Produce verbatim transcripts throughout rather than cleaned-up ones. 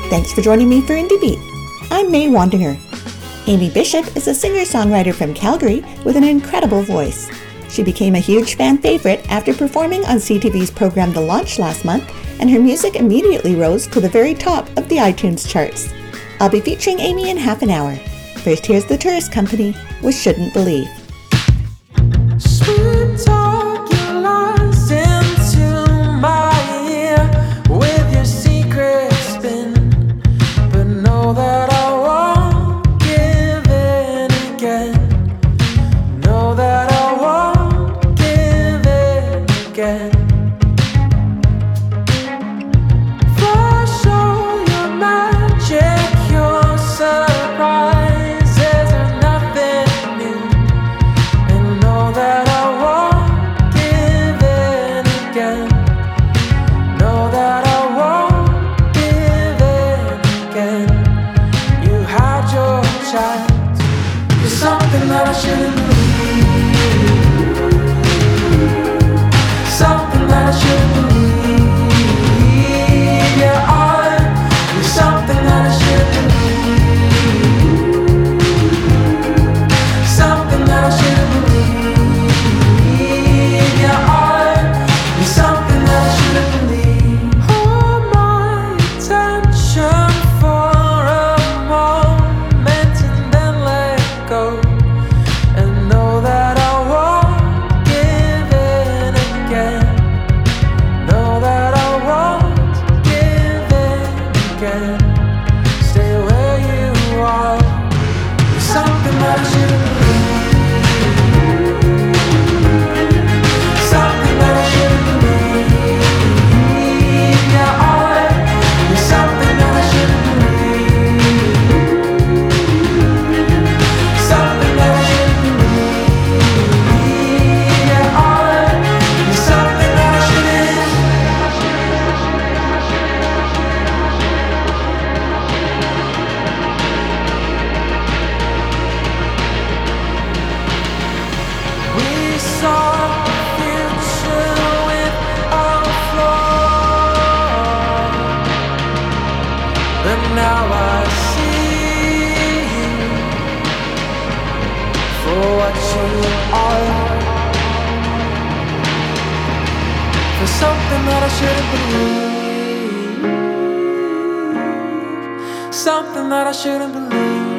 Thanks for joining me for Indie Beat. I'm May Wandinger. Amy Bishop is a singer-songwriter from Calgary with an incredible voice. She became a huge fan favorite after performing on C T V's program The Launch last month, and her music immediately rose to the very top of the iTunes charts. I'll be featuring Amy in half an hour. First, here's The Tourist Company with Shouldn't Believe. Sweet talk, you lies into my ear with your secret spin, but know that I won't give in again. Know that I won't give in again. Flash all your magic, your surprises are nothing new, and know that I won't give in again. Know that I won't give in again. You had your chance. You're something that I shouldn't believe. Something that I shouldn't believe. Yeah, I. You're something that I shouldn't believe. Something that I shouldn't believe. Yeah, I. You're something that I shouldn't believe. Hold my attention for a moment and then let go, and know that I won't give in again. Know that I won't give in again. Stay where you are. You're something that I shouldn't believe. Something that I shouldn't believe. Yeah, I. You're something that I shouldn't believe. Something that I shouldn't believe. Yeah, I. You're something that I shouldn't. We saw the future with our flaws, but now I see you for what you are. For something that I shouldn't believe. Something that I shouldn't believe.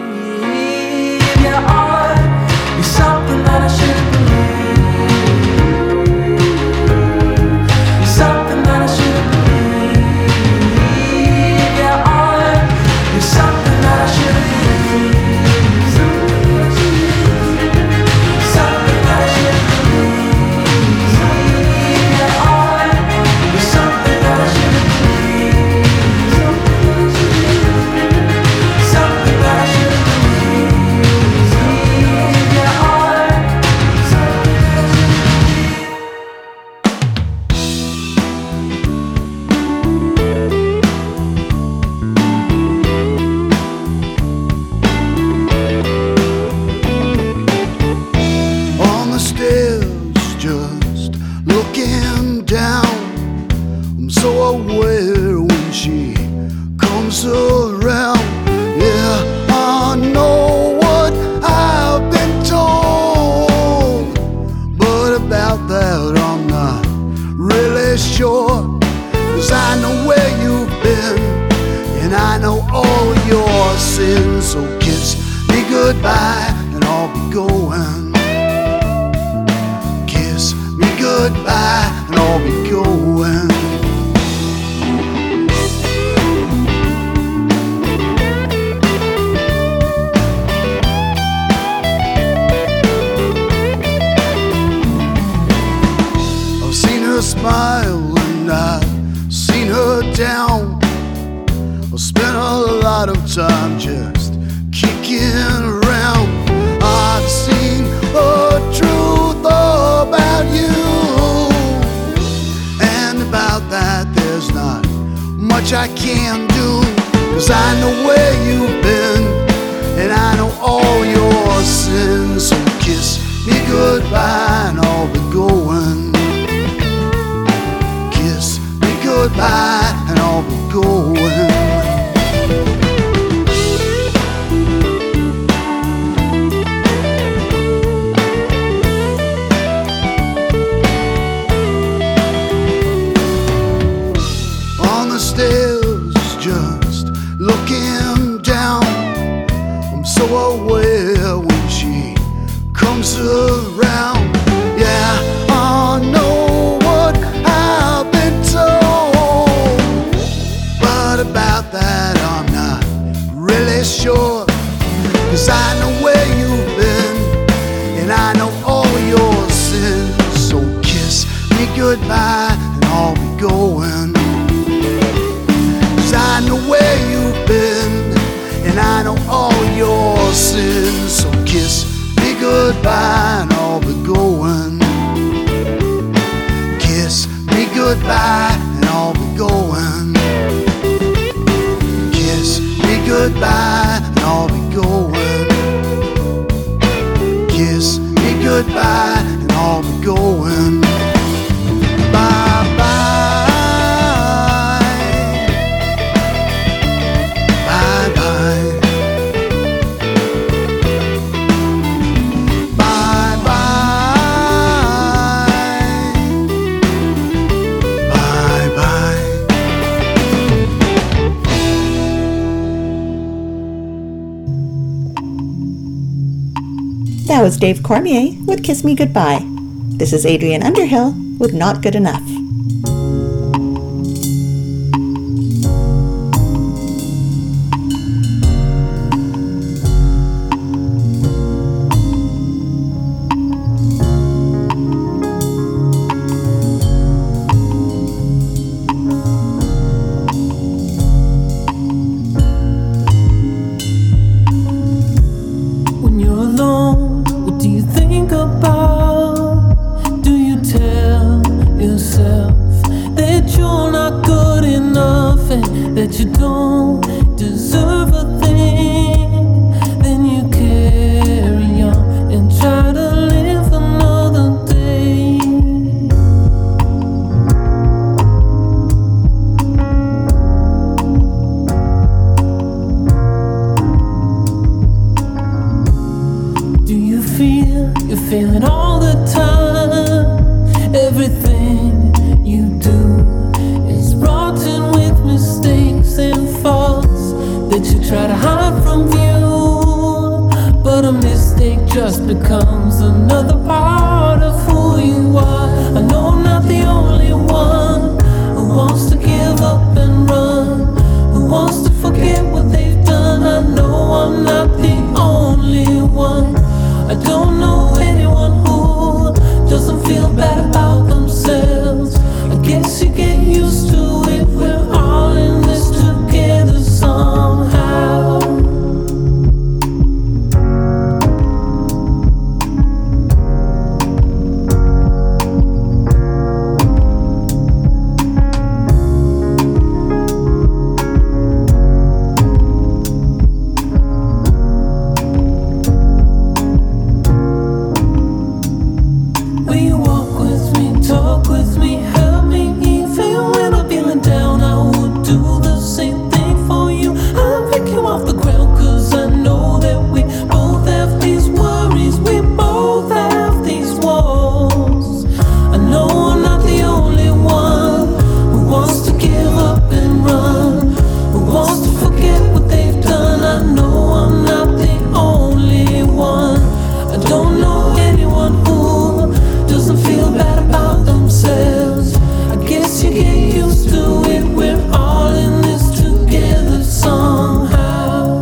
Yeah, I. You're something that I shouldn't believe. You're something that I shouldn't believe. Yeah, I. You're something that I shouldn't believe. Something that I shouldn't believe. Yeah, I. You're something that I shouldn't believe. Something that I shouldn't believe. Yeah, I. On the stairs, just looking down. I'm so aware when she comes around. Yeah, I know what I've been told, but about that I'm not really sure. 'Cause I know where you've been, and I know all your sins. So kiss me goodbye, and I'll be going. Kiss me goodbye, and I'll be going. I've seen her smile and I've seen her down. I've spent a lot of time just kicking around. I've seen the truth about you, and about that there's not much I can do. 'Cause I know where you've been, and I know all your sins. So kiss me goodbye, and I'll be going. Kiss me goodbye, and I'll be going. that I'm not really sure. Cause I know where you've been, and I know all your sins. So kiss me goodbye, and I'll be going. Cause I know where you've been, and I know all your sins. So kiss me goodbye, and I'll be going. Kiss me goodbye, and I'll be going. Kiss me goodbye, and I'll be going. Kiss me goodbye, and I'll be going. Bye bye. Bye bye. Bye bye. Bye bye. That was Dave Cormier with Kiss Me Goodbye. This is Adrienne Underhill with Not Good Enough. When you're alone, what do you think about? Do you tell yourself that you're not good enough and that you don't deserve a thing? Then you carry on and try to live another day. Do you feel you're failing all the time? Everything you do is rotten with mistakes and faults that you try to hide from view. But a mistake just becomes another part of who you are. I know I'm not the only one who wants to give up and run, who wants to forget what they've done. I know I'm not the only one. I don't know anyone who doesn't feel bad about themselves. I guess you get used to it. We're all in this together somehow. Will you walk with me, talk with me, help me even when I'm feeling down? I would do the same thing for you. I'll pick you off the ground, cause I know that we both have these worries, we both have these walls. I know I'm not the only one who wants to give up and run, who wants to forget what they've done. I know I'm not the only one. I don't know anyone who doesn't feel bad about themselves. I guess you get used to it. We're all in this together somehow.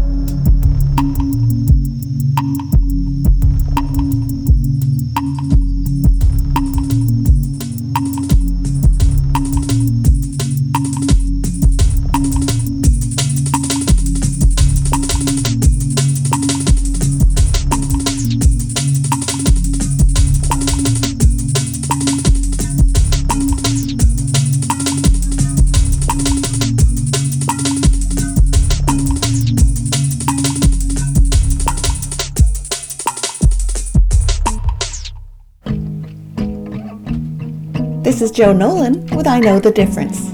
This is Joe Nolan with I Know the Difference.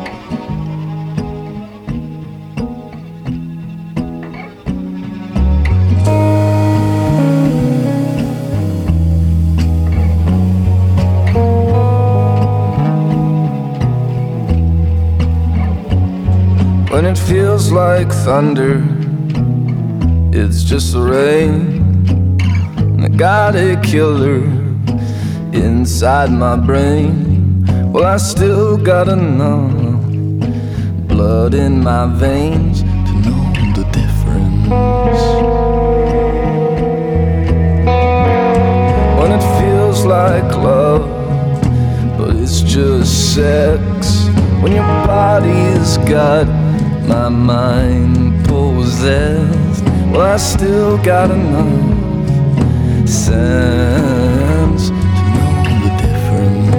When it feels like thunder, it's just the rain. And I got a killer inside my brain. Well, I still got enough blood in my veins to know the difference. When it feels like love, but it's just sex. When your body's got my mind possessed, well, I still got enough sense to know the difference.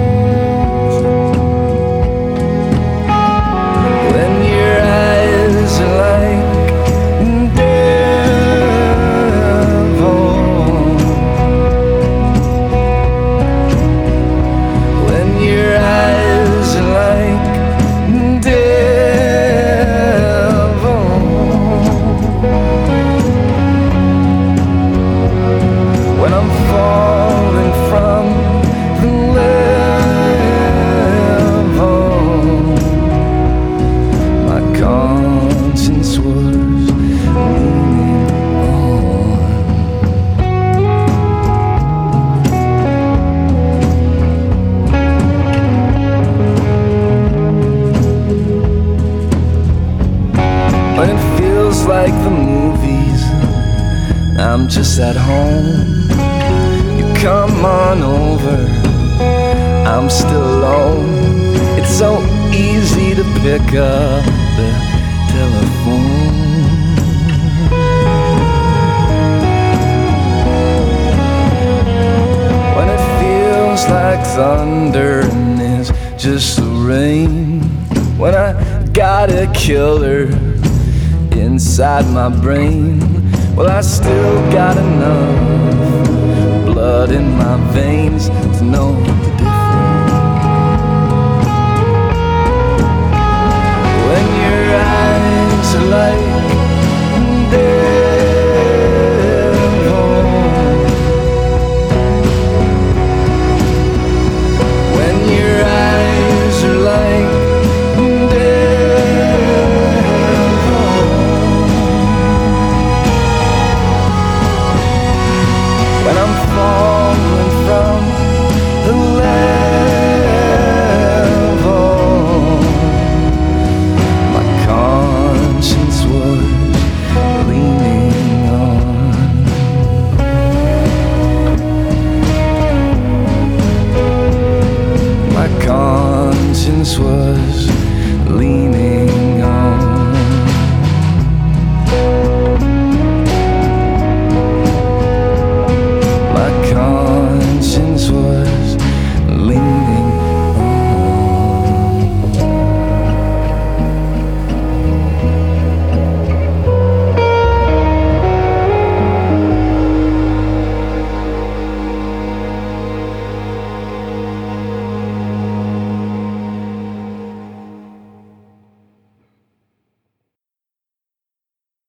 When your eyes are like devil, when your eyes are like devil, when I'm falling from the level, my conscience was leaning on. When it feels like the movies, I'm just at home. Come on over, I'm still alone. It's so easy to pick up the telephone. When it feels like thunder and it's just the rain. When I got a killer inside my brain, well, I still got enough blood in my veins to know the difference. When your eyes are like